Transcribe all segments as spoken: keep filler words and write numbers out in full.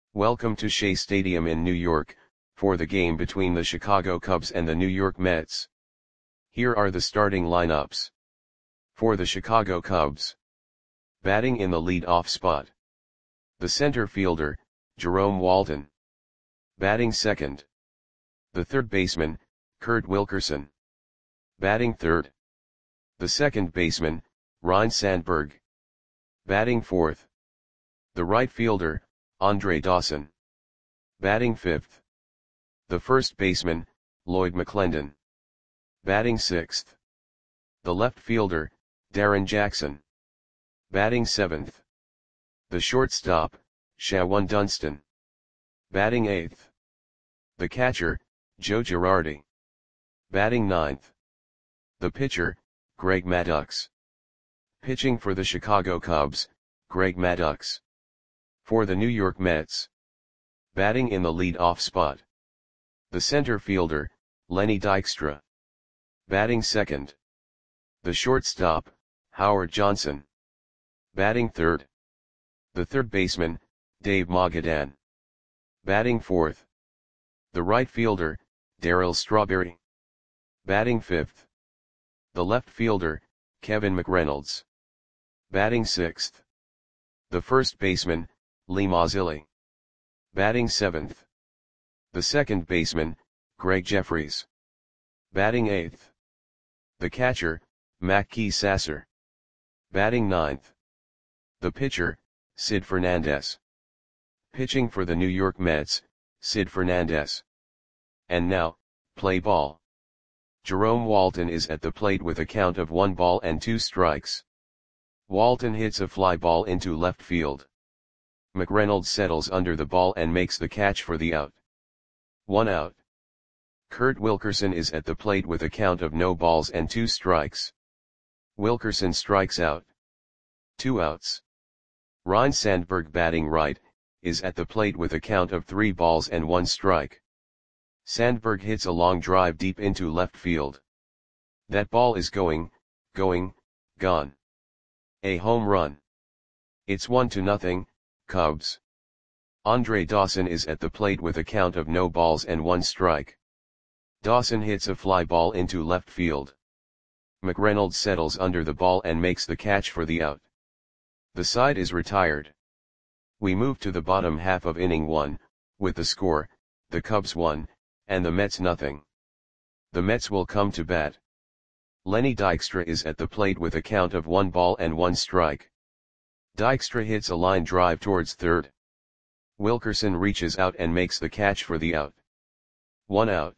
Welcome to Shea Stadium in New York, for the game between the Chicago Cubs and the New York Mets. Here are the starting lineups. For the Chicago Cubs. Batting in the lead-off spot. The center fielder, Jerome Walton. Batting second. The third baseman, Kurt Wilkerson. Batting third. The second baseman, Ryne Sandberg. Batting fourth. The right fielder, Andre Dawson. Batting fifth. The first baseman, Lloyd McClendon. Batting sixth. The left fielder, Darrin Jackson. Batting seventh. The shortstop, Shawon Dunston. Batting eighth. The catcher, Joe Girardi. Batting ninth. The pitcher, Greg Maddux. Pitching for the Chicago Cubs, Greg Maddux. For the New York Mets. Batting in the lead-off spot. The center fielder, Lenny Dykstra. Batting second. The shortstop, Howard Johnson. Batting third. The third baseman, Dave Mogadan. Batting fourth. The right fielder, Darryl Strawberry. Batting fifth. The left fielder, Kevin McReynolds. Batting sixth. The first baseman, Lee Mazzilli. Batting seventh. The second baseman, Greg Jeffries. Batting eighth. The catcher, Mackey Sasser. Batting ninth. The pitcher, Sid Fernandez. Pitching for the New York Mets, Sid Fernandez. And now, play ball. Jerome Walton is at the plate with a count of one ball and two strikes. Walton hits a fly ball into left field. McReynolds settles under the ball and makes the catch for the out. One out. Kurt Wilkerson is at the plate with a count of no balls and two strikes. Wilkerson strikes out. Two outs. Ryne Sandberg, batting right, is at the plate with a count of three balls and one strike. Sandberg hits a long drive deep into left field. That ball is going, going, gone. A home run. It's one to nothing, Cubs. Andre Dawson is at the plate with a count of no balls and one strike. Dawson hits a fly ball into left field. McReynolds settles under the ball and makes the catch for the out. The side is retired. We move to the bottom half of inning one, with the score, the Cubs one, and the Mets nothing. The Mets will come to bat. Lenny Dykstra is at the plate with a count of one ball and one strike. Dykstra hits a line drive towards third. Wilkerson reaches out and makes the catch for the out. One out.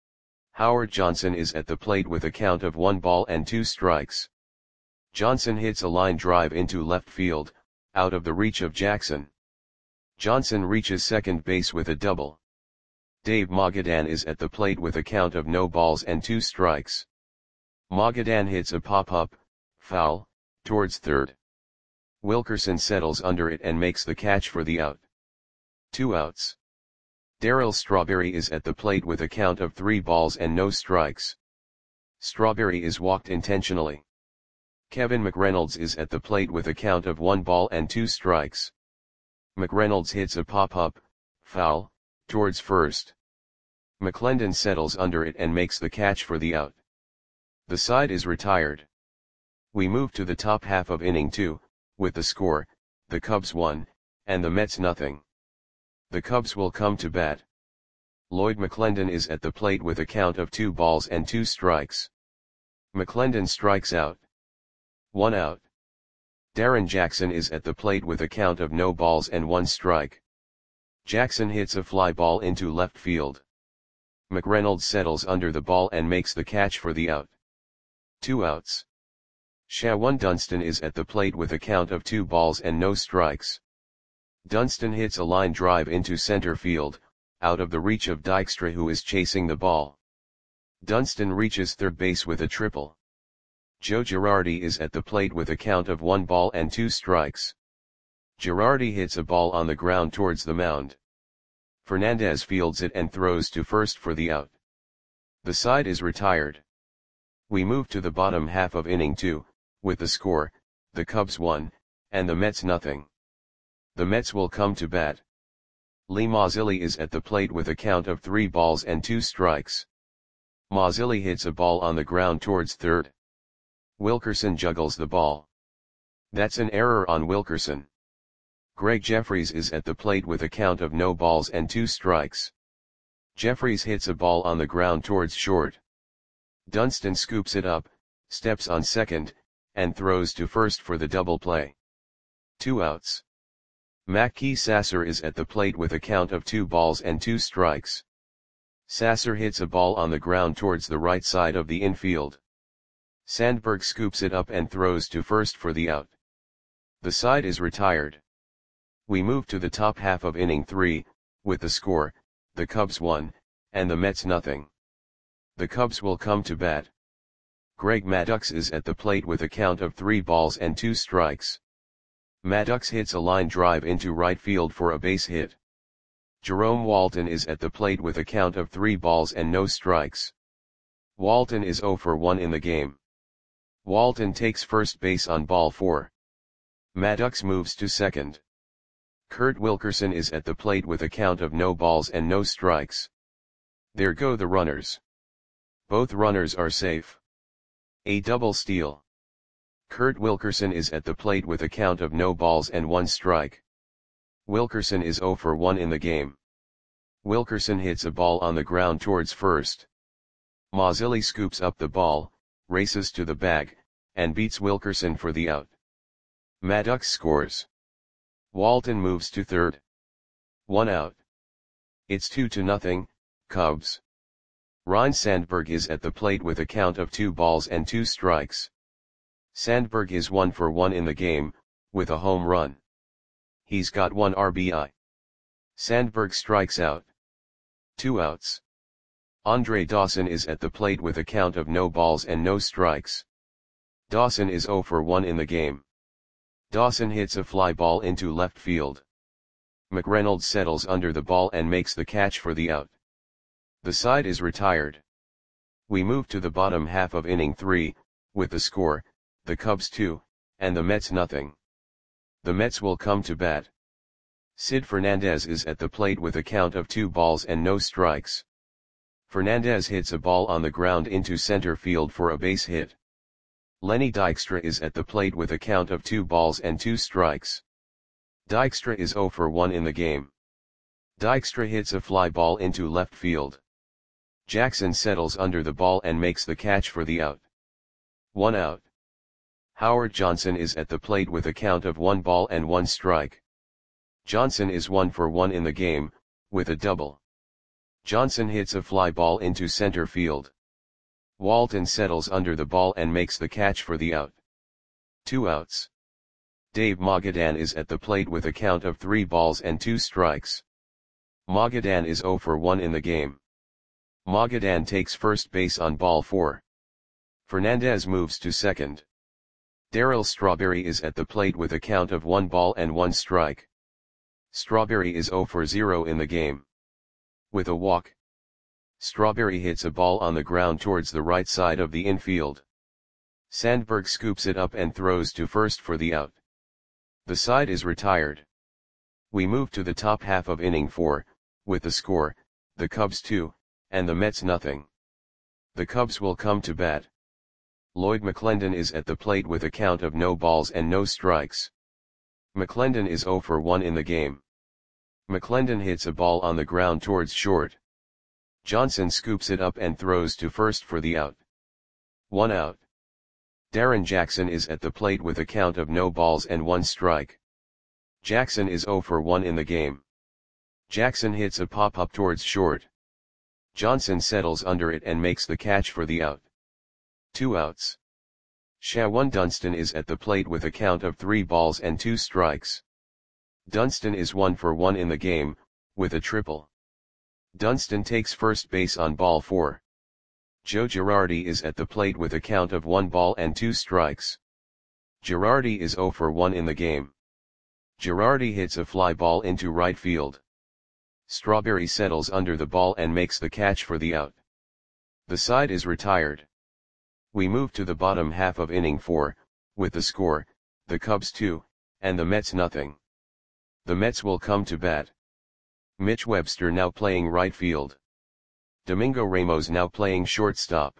Howard Johnson is at the plate with a count of one ball and two strikes. Johnson hits a line drive into left field, out of the reach of Jackson. Johnson reaches second base with a double. Dave Mogadan is at the plate with a count of no balls and two strikes. Mogadan hits a pop-up, foul, towards third. Wilkerson settles under it and makes the catch for the out. Two outs. Darryl Strawberry is at the plate with a count of three balls and no strikes. Strawberry is walked intentionally. Kevin McReynolds is at the plate with a count of one ball and two strikes. McReynolds hits a pop-up, foul, towards first. McClendon settles under it and makes the catch for the out. The side is retired. We move to the top half of inning two, with the score, the Cubs one, and the Mets nothing. The Cubs will come to bat. Lloyd McClendon is at the plate with a count of two balls and two strikes. McClendon strikes out. One out. Darrin Jackson is at the plate with a count of no balls and one strike. Jackson hits a fly ball into left field. McReynolds settles under the ball and makes the catch for the out. Two outs. Shawon Dunston is at the plate with a count of two balls and no strikes. Dunston hits a line drive into center field, out of the reach of Dykstra, who is chasing the ball. Dunston reaches third base with a triple. Joe Girardi is at the plate with a count of one ball and two strikes. Girardi hits a ball on the ground towards the mound. Fernandez fields it and throws to first for the out. The side is retired. We move to the bottom half of inning two, with the score, the Cubs one, and the Mets nothing. The Mets will come to bat. Lee Mazzilli is at the plate with a count of three balls and two strikes. Mazzilli hits a ball on the ground towards third. Wilkerson juggles the ball. That's an error on Wilkerson. Greg Jeffries is at the plate with a count of no balls and two strikes. Jeffries hits a ball on the ground towards short. Dunston scoops it up, steps on second, and throws to first for the double play. Two outs. Mackey Sasser is at the plate with a count of two balls and two strikes. Sasser hits a ball on the ground towards the right side of the infield. Sandberg scoops it up and throws to first for the out. The side is retired. We move to the top half of inning three, with the score, the Cubs one, and the Mets nothing. The Cubs will come to bat. Greg Maddux is at the plate with a count of three balls and two strikes. Maddux hits a line drive into right field for a base hit. Jerome Walton is at the plate with a count of three balls and no strikes. Walton is oh for one in the game. Walton takes first base on ball four. Maddux moves to second. Kurt Wilkerson is at the plate with a count of no balls and no strikes. There go the runners. Both runners are safe. A double steal. Kurt Wilkerson is at the plate with a count of no balls and one strike. Wilkerson is oh for one in the game. Wilkerson hits a ball on the ground towards first. Mazzilli scoops up the ball, races to the bag, and beats Wilkerson for the out. Maddux scores. Walton moves to third. One out. It's two to nothing, Cubs. Ryne Sandberg is at the plate with a count of two balls and two strikes. Sandberg is one for one in the game, with a home run. He's got one R B I. Sandberg strikes out. Two outs. Andre Dawson is at the plate with a count of no balls and no strikes. Dawson is oh for one in the game. Dawson hits a fly ball into left field. McReynolds settles under the ball and makes the catch for the out. The side is retired. We move to the bottom half of inning three, with the score, the Cubs two, and the Mets nothing. The Mets will come to bat. Sid Fernandez is at the plate with a count of two balls and no strikes. Fernandez hits a ball on the ground into center field for a base hit. Lenny Dykstra is at the plate with a count of two balls and two strikes. Dykstra is oh for one in the game. Dykstra hits a fly ball into left field. Jackson settles under the ball and makes the catch for the out. One out. Howard Johnson is at the plate with a count of one ball and one strike. Johnson is one for one in the game, with a double. Johnson hits a fly ball into center field. Walton settles under the ball and makes the catch for the out. Two outs. Dave Magadan is at the plate with a count of three balls and two strikes. Magadan is oh for one in the game. Magadan takes first base on ball four. Fernandez moves to second. Darryl Strawberry is at the plate with a count of one ball and one strike. Strawberry is oh for zero in the game. With a walk, Strawberry hits a ball on the ground towards the right side of the infield. Sandberg scoops it up and throws to first for the out. The side is retired. We move to the top half of inning four, with the score, the Cubs two, and the Mets nothing. The Cubs will come to bat. Lloyd McClendon is at the plate with a count of no balls and no strikes. McClendon is oh for one in the game. McClendon hits a ball on the ground towards short. Johnson scoops it up and throws to first for the out. One out. Darren Jackson is at the plate with a count of no balls and one strike. Jackson is oh for one in the game. Jackson hits a pop-up towards short. Johnson settles under it and makes the catch for the out. Two outs. Shawan Dunston is at the plate with a count of three balls and two strikes. Dunston is one for one in the game, with a triple. Dunston takes first base on ball four. Joe Girardi is at the plate with a count of one ball and two strikes. Girardi is oh for one in the game. Girardi hits a fly ball into right field. Strawberry settles under the ball and makes the catch for the out. The side is retired. We move to the bottom half of inning four, with the score, the Cubs two, and the Mets nothing. The Mets will come to bat. Mitch Webster now playing right field. Domingo Ramos now playing shortstop.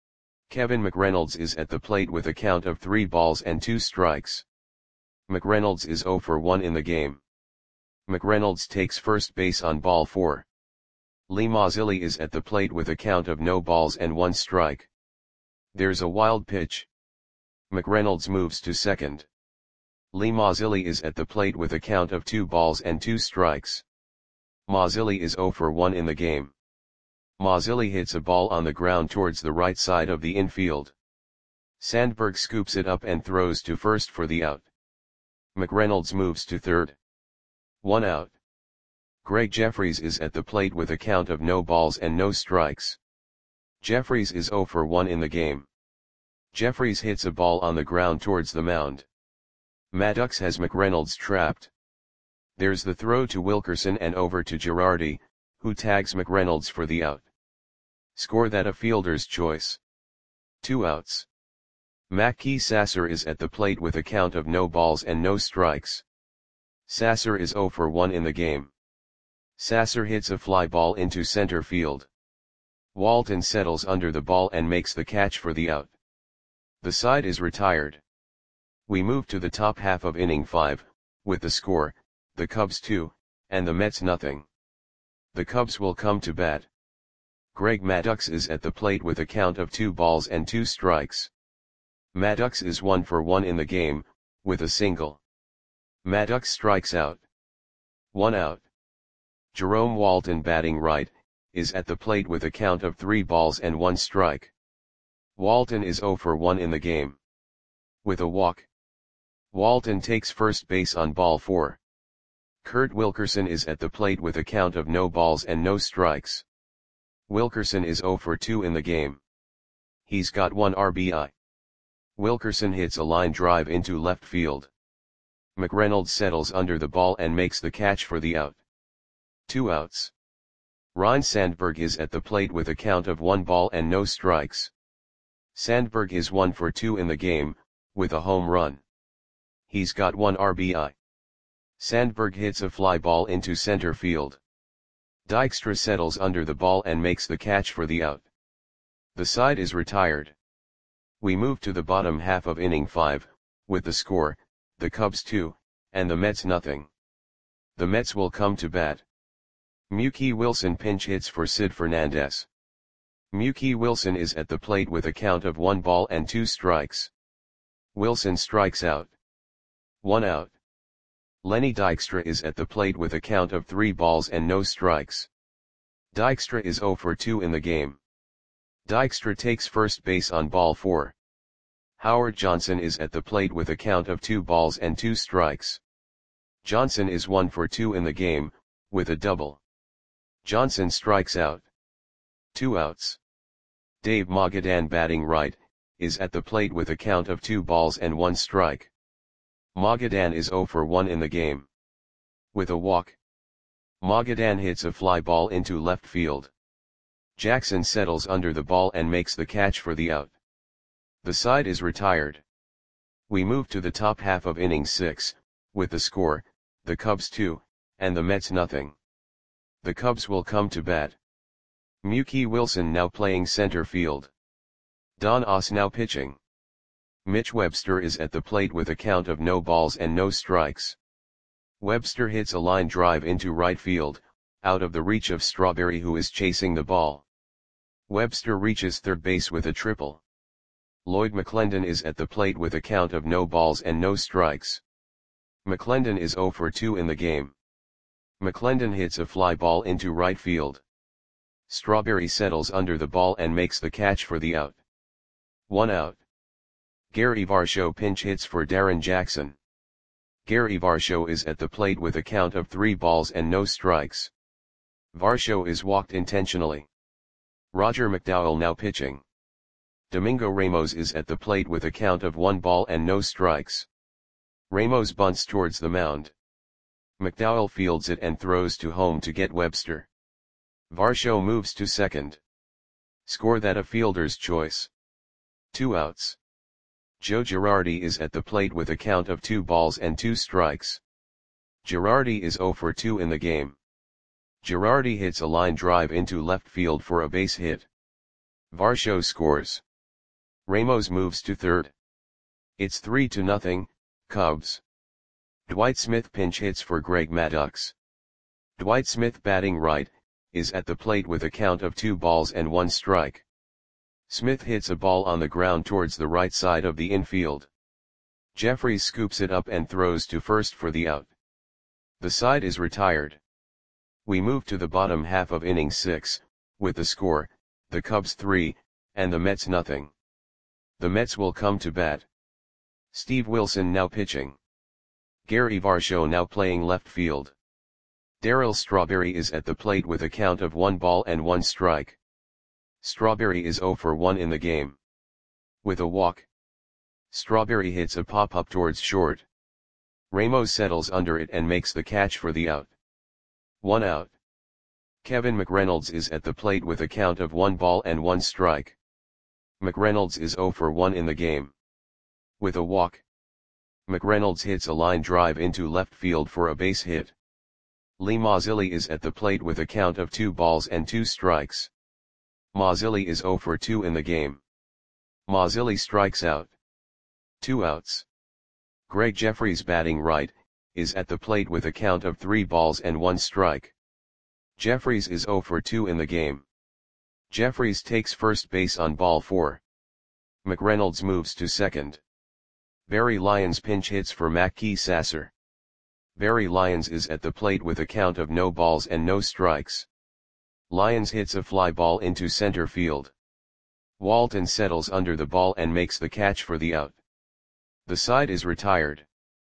Kevin McReynolds is at the plate with a count of three balls and two strikes. McReynolds is zero for one in the game. McReynolds takes first base on ball four. Lee Mazzilli is at the plate with a count of no balls and one strike. There's a wild pitch. McReynolds moves to second. Lee Mazzilli is at the plate with a count of two balls and two strikes. Mazzilli is zero for one in the game. Mazzilli hits a ball on the ground towards the right side of the infield. Sandberg scoops it up and throws to first for the out. McReynolds moves to third. One out. Greg Jeffries is at the plate with a count of no balls and no strikes. Jeffries is zero for one in the game. Jeffries hits a ball on the ground towards the mound. Maddox has McReynolds trapped. There's the throw to Wilkerson and over to Girardi, who tags McReynolds for the out. Score that a fielder's choice. Two outs. Mackey Sasser is at the plate with a count of no balls and no strikes. Sasser is zero for one in the game. Sasser hits a fly ball into center field. Walton settles under the ball and makes the catch for the out. The side is retired. We move to the top half of inning five, with the score, the Cubs two, and the Mets nothing. The Cubs will come to bat. Greg Maddux is at the plate with a count of two balls and two strikes. Maddux is one for one in the game, with a single. Maddux strikes out. One out. Jerome Walton batting right, is at the plate with a count of three balls and one strike. Walton is zero for one in the game. With a walk. Walton takes first base on ball four. Kurt Wilkerson is at the plate with a count of no balls and no strikes. Wilkerson is zero for two in the game. He's got one R B I. Wilkerson hits a line drive into left field. McReynolds settles under the ball and makes the catch for the out. Two outs. Ryne Sandberg is at the plate with a count of one ball and no strikes. Sandberg is one for two in the game, with a home run. He's got one R B I. Sandberg hits a fly ball into center field. Dykstra settles under the ball and makes the catch for the out. The side is retired. We move to the bottom half of inning five, with the score, the Cubs two, and the Mets nothing. The Mets will come to bat. Mookie Wilson pinch hits for Sid Fernandez. Mookie Wilson is at the plate with a count of one ball and two strikes. Wilson strikes out. One out. Lenny Dykstra is at the plate with a count of three balls and no strikes. Dykstra is zero for two in the game. Dykstra takes first base on ball four. Howard Johnson is at the plate with a count of two balls and two strikes. Johnson is one for two in the game, with a double. Johnson strikes out. Two outs. Dave Magadan batting right, is at the plate with a count of two balls and one strike. Magadan is zero for one in the game. With a walk. Magadan hits a fly ball into left field. Jackson settles under the ball and makes the catch for the out. The side is retired. We move to the top half of inning six, with the score, the Cubs two, and the Mets nothing. The Cubs will come to bat. Mookie Wilson now playing center field. Don Oss now pitching. Mitch Webster is at the plate with a count of no balls and no strikes. Webster hits a line drive into right field, out of the reach of Strawberry, who is chasing the ball. Webster reaches third base with a triple. Lloyd McClendon is at the plate with a count of no balls and no strikes. McClendon is zero for two in the game. McClendon hits a fly ball into right field. Strawberry settles under the ball and makes the catch for the out. One out. Gary Varsho pinch hits for Darren Jackson. Gary Varsho is at the plate with a count of three balls and no strikes. Varsho is walked intentionally. Roger McDowell now pitching. Domingo Ramos is at the plate with a count of one ball and no strikes. Ramos bunts towards the mound. McDowell fields it and throws to home to get Webster. Varsho moves to second. Score that a fielder's choice. Two outs. Joe Girardi is at the plate with a count of two balls and two strikes. Girardi is zero for two in the game. Girardi hits a line drive into left field for a base hit. Varsho scores. Ramos moves to third. It's three to nothing, Cubs. Dwight Smith pinch hits for Greg Maddux. Dwight Smith, batting right, is at the plate with a count of two balls and one strike. Smith hits a ball on the ground towards the right side of the infield. Jeffries scoops it up and throws to first for the out. The side is retired. We move to the bottom half of inning six, with the score, the Cubs three, and the Mets nothing. The Mets will come to bat. Steve Wilson now pitching. Gary Varsho now playing left field. Darryl Strawberry is at the plate with a count of one ball and one strike. Strawberry is oh for one in the game. With a walk. Strawberry hits a pop-up towards short. Ramos settles under it and makes the catch for the out. One out. Kevin McReynolds is at the plate with a count of one ball and one strike. McReynolds is oh for one in the game. With a walk. McReynolds hits a line drive into left field for a base hit. Lee Mazzilli is at the plate with a count of two balls and two strikes. Mazzilli is oh for two in the game. Mazzilli strikes out. Two outs. Greg Jeffries, batting right, is at the plate with a count of three balls and one strike. Jeffries is oh for two in the game. Jeffries takes first base on ball four. McReynolds moves to second. Barry Lyons pinch hits for Mackey Sasser. Barry Lyons is at the plate with a count of no balls and no strikes. Lyons hits a fly ball into center field. Walton settles under the ball and makes the catch for the out. The side is retired.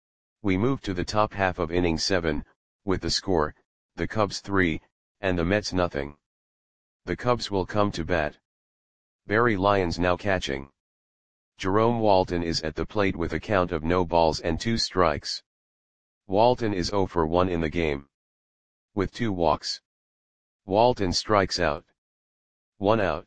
We move to the top half of inning seven, with the score, the Cubs three, and the Mets nothing. The Cubs will come to bat. Barry Lyons now catching. Jerome Walton is at the plate with a count of no balls and two strikes. Walton is oh for one in the game. With two walks. Walton strikes out. One out.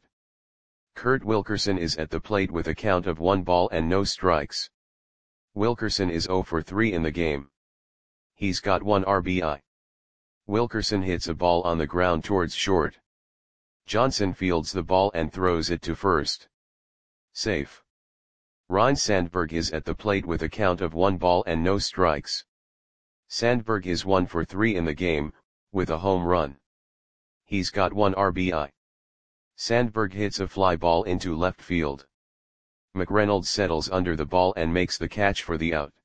Kurt Wilkerson is at the plate with a count of one ball and no strikes. Wilkerson is oh for three in the game. He's got one R B I. Wilkerson hits a ball on the ground towards short. Johnson fields the ball and throws it to first. Safe. Ryne Sandberg is at the plate with a count of one ball and no strikes. Sandberg is one for three in the game, with a home run. He's got one R B I. Sandberg hits a fly ball into left field. McReynolds settles under the ball and makes the catch for the out.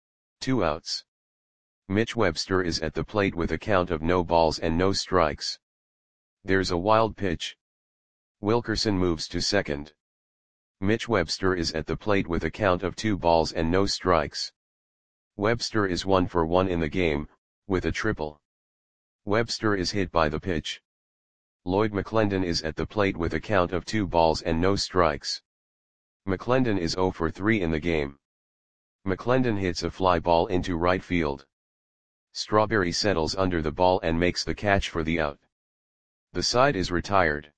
Two outs. Mitch Webster is at the plate with a count of no balls and no strikes. There's a wild pitch. Wilkerson moves to second. Mitch Webster is at the plate with a count of two balls and no strikes. Webster is one for one in the game, with a triple. Webster is hit by the pitch. Lloyd McClendon is at the plate with a count of two balls and no strikes. McClendon is oh for three in the game. McClendon hits a fly ball into right field. Strawberry settles under the ball and makes the catch for the out. The side is retired.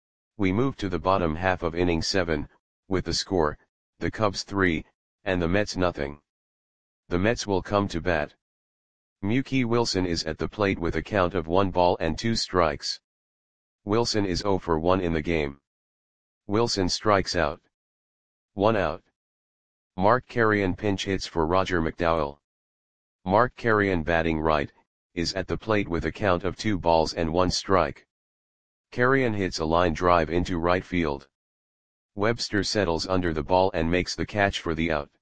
We move to the bottom half of inning seven, with the score, the Cubs three, and the Mets nothing. The Mets will come to bat. Mookie Wilson is at the plate with a count of one ball and two strikes. Wilson is oh for one in the game. Wilson strikes out. One out. Mark Carreon pinch hits for Roger McDowell. Mark Carreon, batting right, is at the plate with a count of two balls and one strike. Carreon hits a line drive into right field. Webster settles under the ball and makes the catch for the out.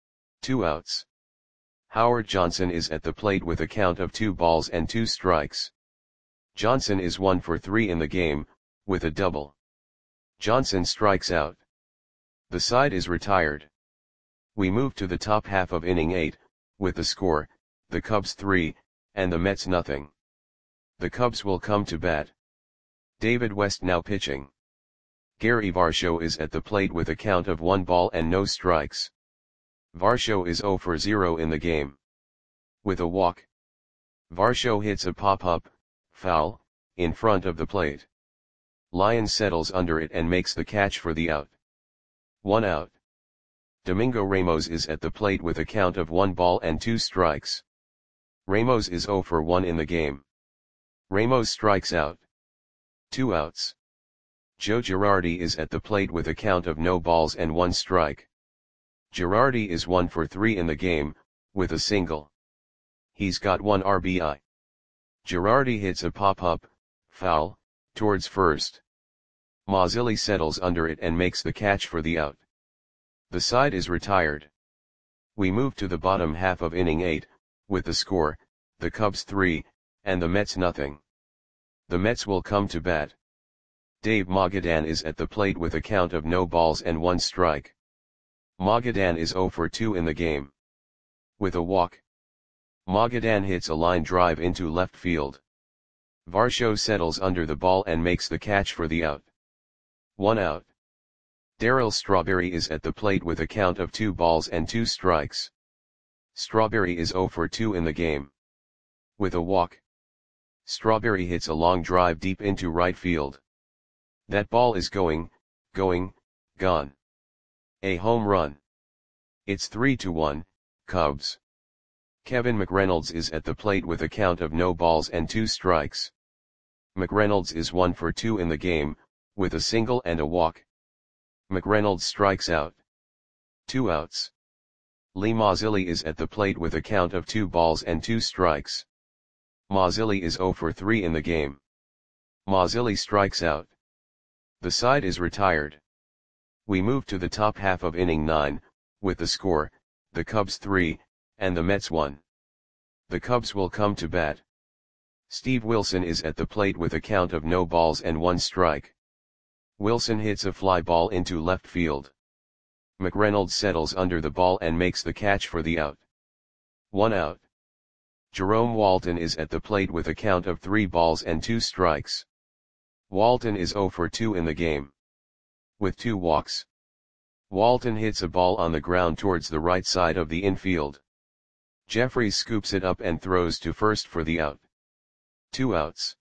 Two outs. Howard Johnson is at the plate with a count of two balls and two strikes. Johnson is one for three in the game, with a double. Johnson strikes out. The side is retired. We move to the top half of inning eight, with the score, the Cubs three, and the Mets nothing. The Cubs will come to bat. David West now pitching. Gary Varsho is at the plate with a count of one ball and no strikes. Varsho is oh for zero in the game. With a walk. Varsho hits a pop-up, foul, in front of the plate. Lyons settles under it and makes the catch for the out. One out. Domingo Ramos is at the plate with a count of one ball and two strikes. Ramos is oh for one in the game. Ramos strikes out. Two outs. Joe Girardi is at the plate with a count of no balls and one strike. Girardi is one for three in the game, with a single. He's got one R B I. Girardi hits a pop-up, foul, towards first. Mazzilli settles under it and makes the catch for the out. The side is retired. We move to the bottom half of inning eight, with the score, the Cubs three, and the Mets nothing. The Mets will come to bat. Dave Magadan is at the plate with a count of no balls and one strike. Magadan is zero for two in the game. With a walk. Magadan hits a line drive into left field. Varsho settles under the ball and makes the catch for the out. One out. Darryl Strawberry is at the plate with a count of two balls and two strikes. Strawberry is zero for two in the game. With a walk. Strawberry hits a long drive deep into right field. That ball is going, going, gone. A home run. It's three to one, Cubs. Kevin McReynolds is at the plate with a count of no balls and two strikes. McReynolds is one for two in the game, with a single and a walk. McReynolds strikes out. Two outs. Lee Mazzilli is at the plate with a count of two balls and two strikes. Mazzilli is zero for three in the game. Mazzilli strikes out. The side is retired. We move to the top half of inning nine, with the score, the Cubs three, and the Mets one. The Cubs will come to bat. Steve Wilson is at the plate with a count of no balls and one strike. Wilson hits a fly ball into left field. McReynolds settles under the ball and makes the catch for the out. One out. Jerome Walton is at the plate with a count of three balls and two strikes. Walton is zero for two in the game. With two walks. Walton hits a ball on the ground towards the right side of the infield. Jeffries scoops it up and throws to first for the out. Two outs.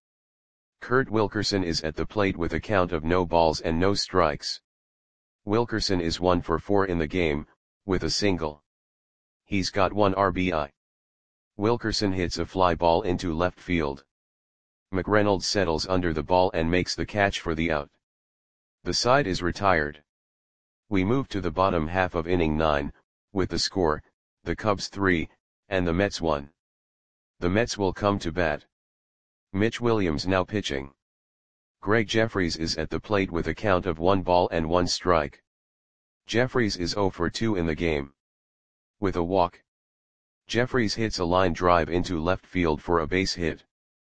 Kurt Wilkerson is at the plate with a count of no balls and no strikes. Wilkerson is one for four in the game, with a single. He's got one R B I. Wilkerson hits a fly ball into left field. McReynolds settles under the ball and makes the catch for the out. The side is retired. We move to the bottom half of inning nine, with the score, the Cubs three, and the Mets one. The Mets will come to bat. Mitch Williams now pitching. Greg Jeffries is at the plate with a count of one ball and one strike. Jeffries is zero for two in the game. With a walk. Jeffries hits a line drive into left field for a base hit.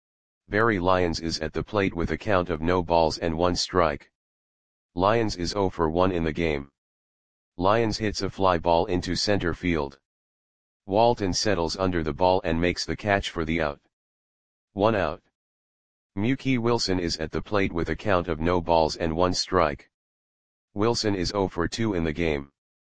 Barry Lyons is at the plate with a count of no balls and one strike. Lyons is zero for one in the game. Lyons hits a fly ball into center field. Walton settles under the ball and makes the catch for the out. One out. Mookie Wilson is at the plate with a count of no balls and one strike. Wilson is zero for two in the game.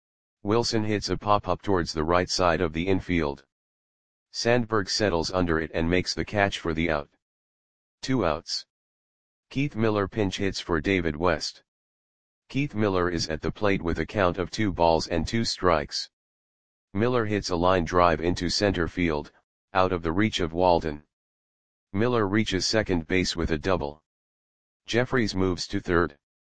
Wilson hits a pop-up towards the right side of the infield. Sandberg settles under it and makes the catch for the out. Two outs. Keith Miller pinch hits for David West. Keith Miller is at the plate with a count of two balls and two strikes. Miller hits a line drive into center field, out of the reach of Walton. Miller reaches second base with a double. Jeffries moves to third.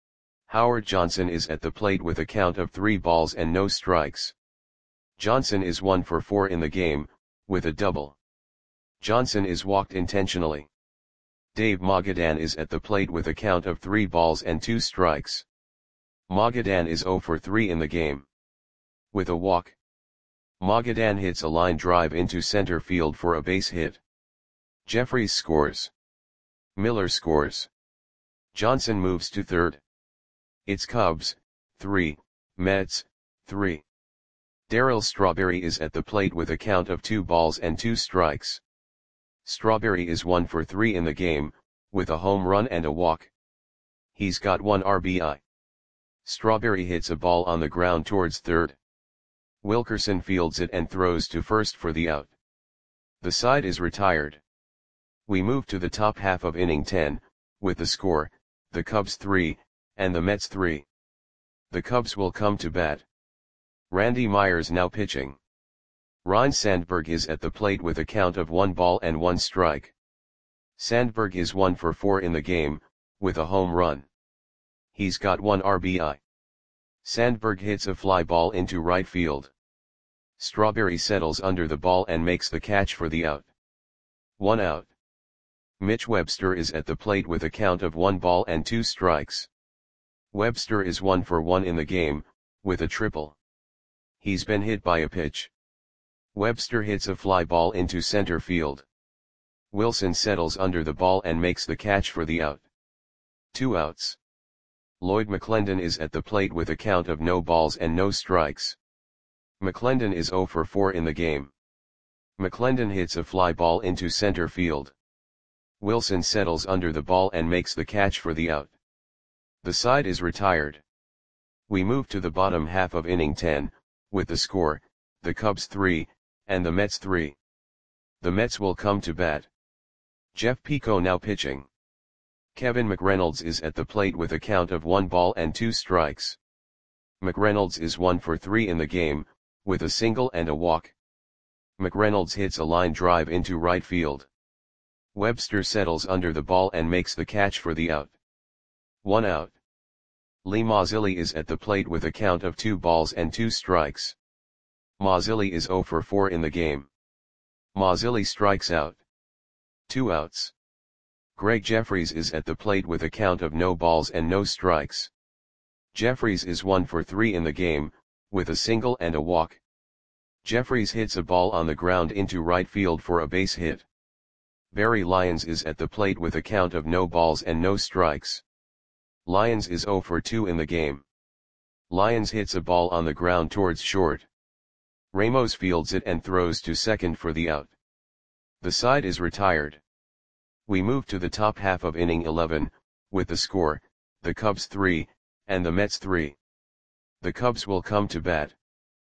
Howard Johnson is at the plate with a count of three balls and no strikes. Johnson is one for four in the game, with a double. Johnson is walked intentionally. Dave Magadan is at the plate with a count of three balls and two strikes. Magadan is zero for three in the game. With a walk. Magadan hits a line drive into center field for a base hit. Jeffries scores. Miller scores. Johnson moves to third. It's Cubs, three, Mets, three. Darryl Strawberry is at the plate with a count of two balls and two strikes. Strawberry is one for three in the game, with a home run and a walk. He's got one R B I. Strawberry hits a ball on the ground towards third. Wilkerson fields it and throws to first for the out. The side is retired. We move to the top half of inning ten, with the score, the Cubs three, and the Mets three. The Cubs will come to bat. Randy Myers now pitching. Ryne Sandberg is at the plate with a count of one ball and one strike. Sandberg is one for four in the game, with a home run. He's got one R B I. Sandberg hits a fly ball into right field. Strawberry settles under the ball and makes the catch for the out. One out. Mitch Webster is at the plate with a count of one ball and two strikes. Webster is one for one in the game, with a triple. He's been hit by a pitch. Webster hits a fly ball into center field. Wilson settles under the ball and makes the catch for the out. Two outs. Lloyd McClendon is at the plate with a count of no balls and no strikes. McClendon is zero for four in the game. McClendon hits a fly ball into center field. Wilson settles under the ball and makes the catch for the out. The side is retired. We move to the bottom half of inning ten, with the score, the Cubs three, and the Mets three. The Mets will come to bat. Jeff Pico now pitching. Kevin McReynolds is at the plate with a count of one ball and two strikes. McReynolds is one for three in the game, with a single and a walk. McReynolds hits a line drive into right field. Webster settles under the ball and makes the catch for the out. One out. Lee Mazzilli is at the plate with a count of two balls and two strikes. Mazzilli is zero for four in the game. Mazzilli strikes out. Two outs. Greg Jeffries is at the plate with a count of no balls and no strikes. Jeffries is one for three in the game, with a single and a walk. Jeffries hits a ball on the ground into right field for a base hit. Barry Lyons is at the plate with a count of no balls and no strikes. Lyons is zero for two in the game. Lyons hits a ball on the ground towards short. Ramos fields it and throws to second for the out. The side is retired. We move to the top half of inning eleven, with the score, the Cubs three, and the Mets three. The Cubs will come to bat.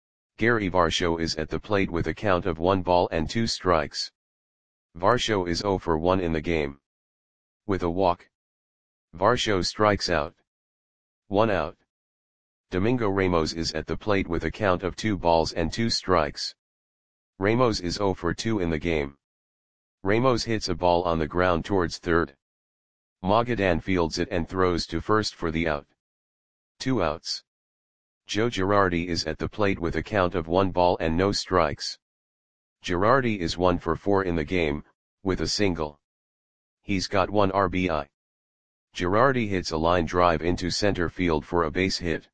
Gary Varsho is at the plate with a count of one ball and two strikes. Varsho is zero for one in the game. With a walk. Varsho strikes out. One out. Domingo Ramos is at the plate with a count of two balls and two strikes. Ramos is zero for two in the game. Ramos hits a ball on the ground towards third. Magadan fields it and throws to first for the out. Two outs. Joe Girardi is at the plate with a count of one ball and no strikes. Girardi is one for four in the game, with a single. He's got one R B I. Girardi hits a line drive into center field for a base hit.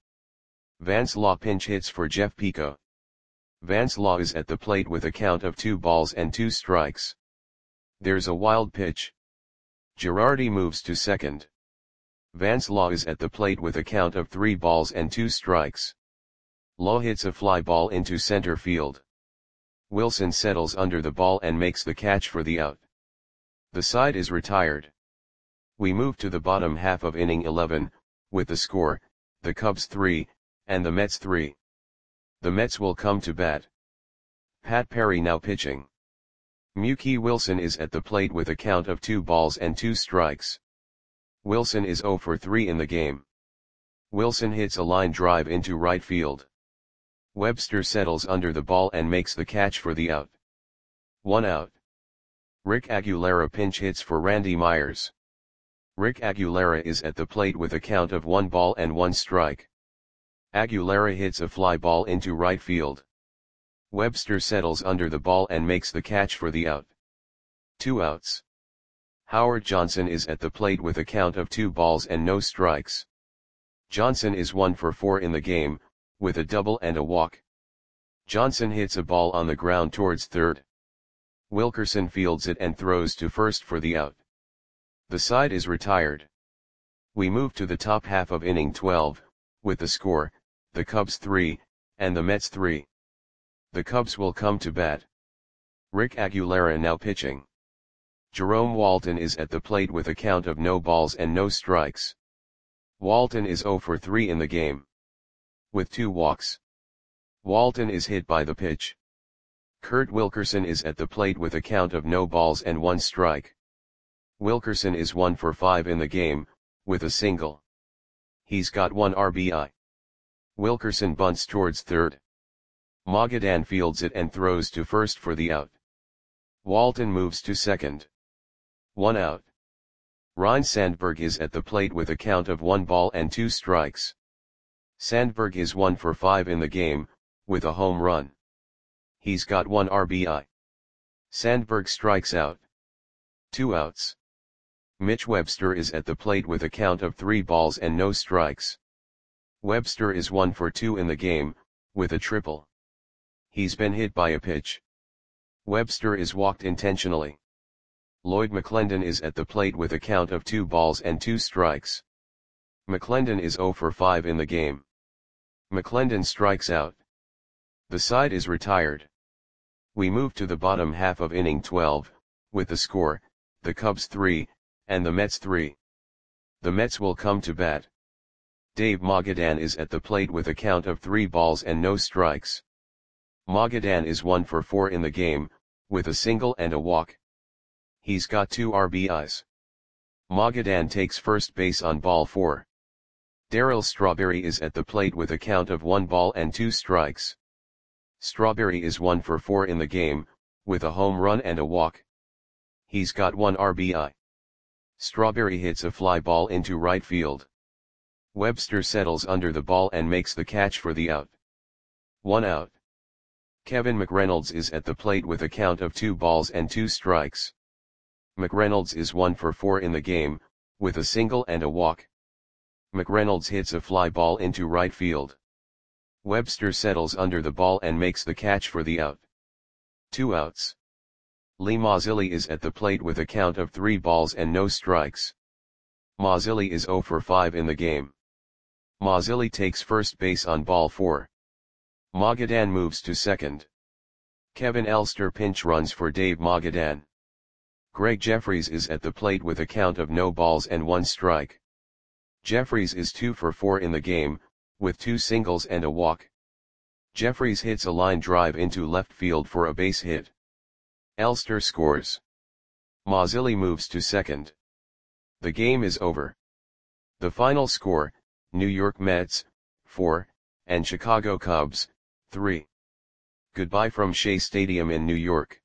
Vance Law pinch hits for Jeff Pico. Vance Law is at the plate with a count of two balls and two strikes. There's a wild pitch. Girardi moves to second. Vance Law is at the plate with a count of three balls and two strikes. Law hits a fly ball into center field. Wilson settles under the ball and makes the catch for the out. The side is retired. We move to the bottom half of inning eleven, with the score, the Cubs three, and the Mets three. The Mets will come to bat. Pat Perry now pitching. Mookie Wilson is at the plate with a count of two balls and two strikes. Wilson is zero for three in the game. Wilson hits a line drive into right field. Webster settles under the ball and makes the catch for the out. One out. Rick Aguilera pinch hits for Randy Myers. Rick Aguilera is at the plate with a count of one ball and one strike. Aguilera hits a fly ball into right field. Webster settles under the ball and makes the catch for the out. Two outs. Howard Johnson is at the plate with a count of two balls and no strikes. Johnson is one for four in the game, with a double and a walk. Johnson hits a ball on the ground towards third. Wilkerson fields it and throws to first for the out. The side is retired. We move to the top half of inning twelve, with the score, the Cubs three, and the Mets three. The Cubs will come to bat. Rick Aguilera now pitching. Jerome Walton is at the plate with a count of no balls and no strikes. Walton is zero for three in the game. With two walks. Walton is hit by the pitch. Kurt Wilkerson is at the plate with a count of no balls and one strike. Wilkerson is one for five in the game, with a single. He's got one R B I. Wilkerson bunts towards third. Magadan fields it and throws to first for the out. Walton moves to second. One out. Ryne Sandberg is at the plate with a count of one ball and two strikes. Sandberg is one for five in the game, with a home run. He's got one R B I. Sandberg strikes out. Two outs. Mitch Webster is at the plate with a count of three balls and no strikes. Webster is one for two in the game, with a triple. He's been hit by a pitch. Webster is walked intentionally. Lloyd McClendon is at the plate with a count of two balls and two strikes. McClendon is zero for five in the game. McClendon strikes out. The side is retired. We move to the bottom half of inning twelve, with the score, the Cubs three, and the Mets three. The Mets will come to bat. Dave Magadan is at the plate with a count of three balls and no strikes. Magadan is one for four in the game, with a single and a walk. He's got two R B Is. Magadan takes first base on ball four. Darryl Strawberry is at the plate with a count of one ball and two strikes. Strawberry is one for four in the game, with a home run and a walk. He's got one R B I. Strawberry hits a fly ball into right field. Webster settles under the ball and makes the catch for the out. One out. Kevin McReynolds is at the plate with a count of two balls and two strikes. McReynolds is one for four in the game, with a single and a walk. McReynolds hits a fly ball into right field. Webster settles under the ball and makes the catch for the out. Two outs. Lee Mazzilli is at the plate with a count of three balls and no strikes. Mazzilli is zero for five in the game. Mazzilli takes first base on ball four. Magadan moves to second. Kevin Elster pinch runs for Dave Magadan. Greg Jeffries is at the plate with a count of no balls and one strike. Jeffries is two for four in the game, with two singles and a walk. Jeffries hits a line drive into left field for a base hit. Elster scores. Mazzilli moves to second. The game is over. The final score, New York Mets, four, and Chicago Cubs, three. Goodbye from Shea Stadium in New York.